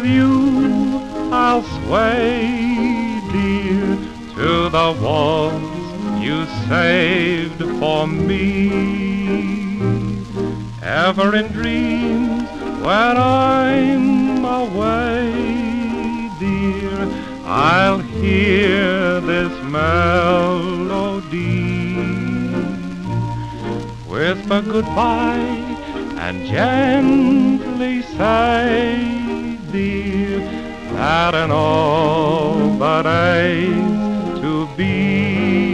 you I'll sway, dear, to the waltz you saved for me. Ever in dreams when I'm away, dear, I'll hear this melody. Whisper goodbye and gently say, dear, that in all the days to be,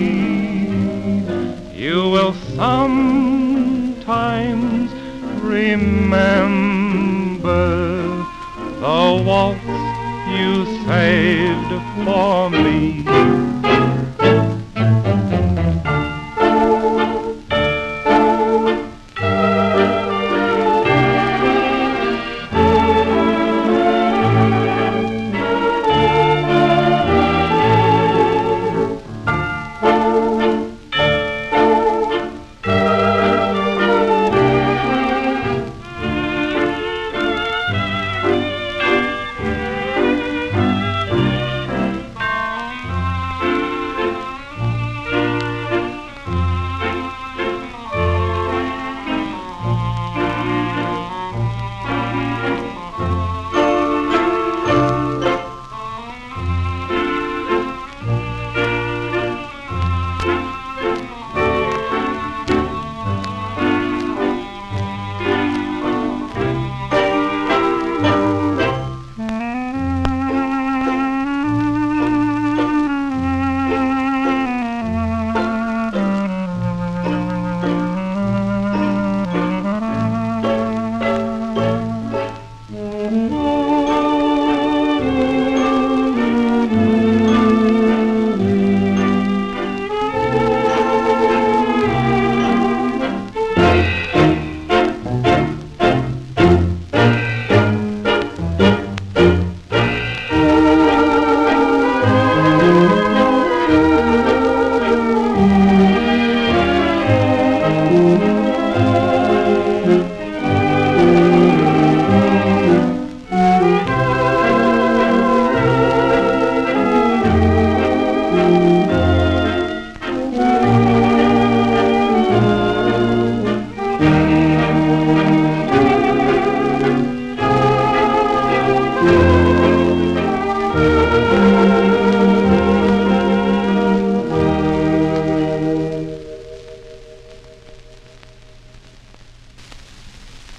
you will sometimes remember the waltz you saved for me.